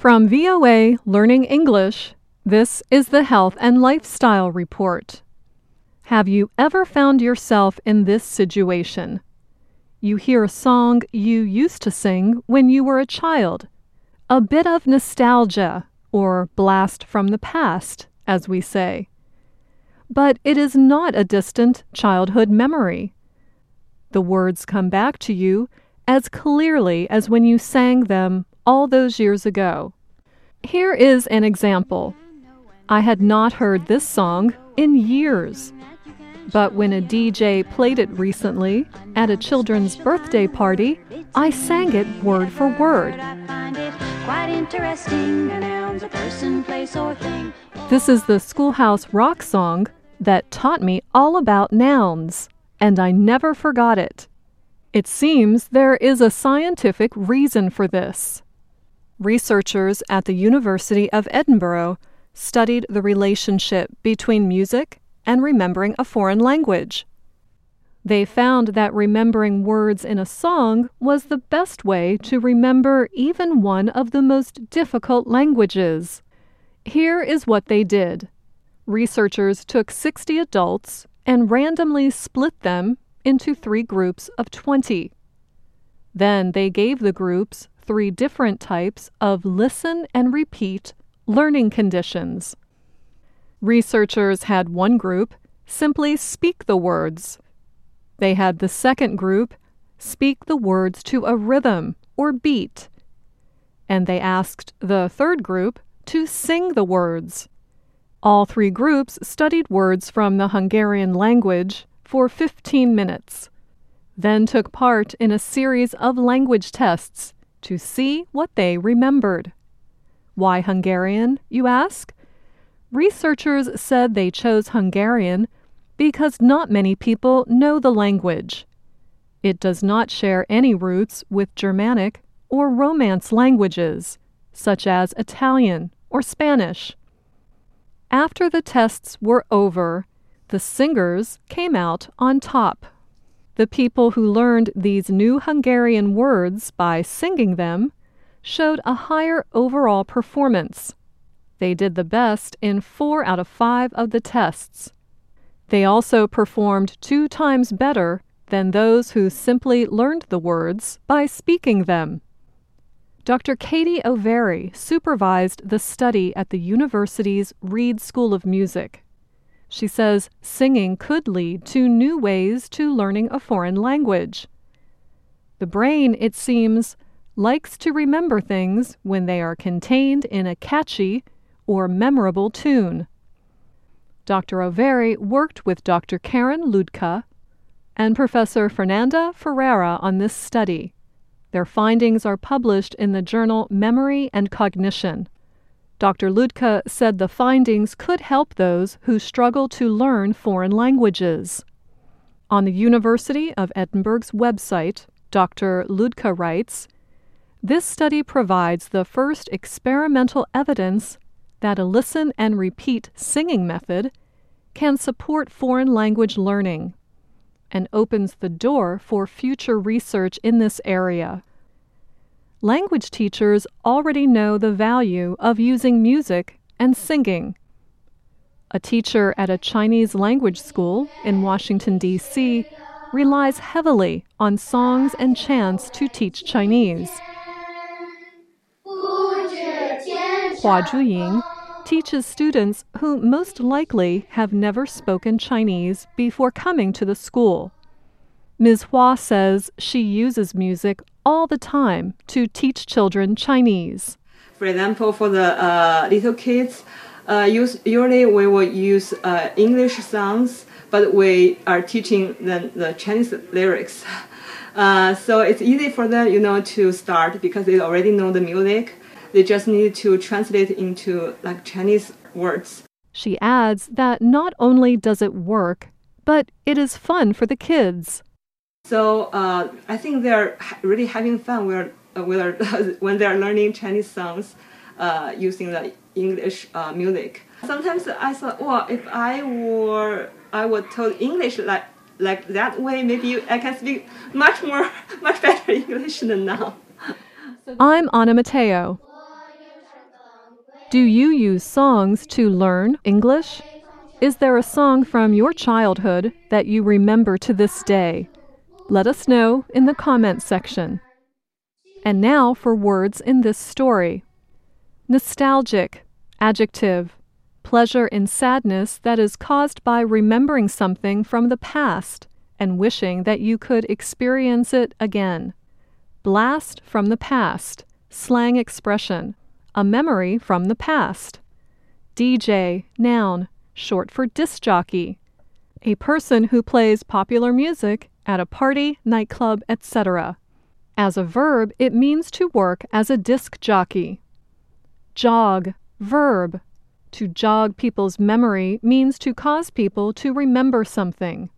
From VOA Learning English, this is the Health and Lifestyle Report. Have you ever found yourself in this situation? You hear a song you used to sing when you were a child. A bit of nostalgia, or blast from the past, as we say. But it is not a distant childhood memory. The words come back to you as clearly as when you sang them all those years ago. Here is an example. I had not heard this song in years. But when a DJ played it recently at a children's birthday party, I sang it word for word. This is the Schoolhouse Rock song that taught me all about nouns, and I never forgot it. It seems there is a scientific reason for this. Researchers at the University of Edinburgh studied the relationship between music and remembering a foreign language. They found that remembering words in a song was the best way to remember even one of the most difficult languages. Here is what they did. Researchers took 60 adults and randomly split them into 3 groups of 20. Then they gave the groups 3 different types of listen and repeat learning conditions. Researchers had one group simply speak the words. They had the second group speak the words to a rhythm or beat. And they asked the third group to sing the words. All 3 groups studied words from the Hungarian language for 15 minutes, then took part in a series of language tests to see what they remembered. Why Hungarian, you ask? Researchers said they chose Hungarian because not many people know the language. It does not share any roots with Germanic or Romance languages, such as Italian or Spanish. After the tests were over, the singers came out on top. The people who learned these new Hungarian words by singing them showed a higher overall performance. They did the best in 4 out of 5 of the tests. They also performed 2 times better than those who simply learned the words by speaking them. Dr. Katie O'Veary supervised the study at the university's Reed School of Music. She says singing could lead to new ways to learning a foreign language. The brain, it seems, likes to remember things when they are contained in a catchy or memorable tune. Dr. O'Veary worked with Dr. Karen Ludka and Professor Fernanda Ferreira on this study. Their findings are published in the journal Memory and Cognition. Dr. Ludka said the findings could help those who struggle to learn foreign languages. On the University of Edinburgh's website, Dr. Ludka writes, "This study provides the first experimental evidence that a listen and repeat singing method can support foreign language learning and opens the door for future research in this area." Language teachers already know the value of using music and singing. A teacher at a Chinese language school in Washington, D.C., relies heavily on songs and chants to teach Chinese. Hua Zhuying teaches students who most likely have never spoken Chinese before coming to the school. Ms. Hua says she uses music all the time to teach children Chinese. For example, for the little kids, usually we will use English songs, but we are teaching the Chinese lyrics. So it's easy for them, to start because they already know the music. They just need to translate into Chinese words. She adds that not only does it work, but it is fun for the kids. So I think they're really having fun when they're learning Chinese songs using the English music. Sometimes I thought, well, if I were told English like that way, maybe I can speak much better English than now. I'm Anna Mateo. Do you use songs to learn English? Is there a song from your childhood that you remember to this day? Let us know in the comments section. And now for words in this story. Nostalgic, adjective, pleasure in sadness that is caused by remembering something from the past and wishing that you could experience it again. Blast from the past, slang expression, a memory from the past. DJ, noun, short for disc jockey, a person who plays popular music at a party, nightclub, etc. As a verb, it means to work as a disc jockey. Jog, verb. To jog people's memory means to cause people to remember something.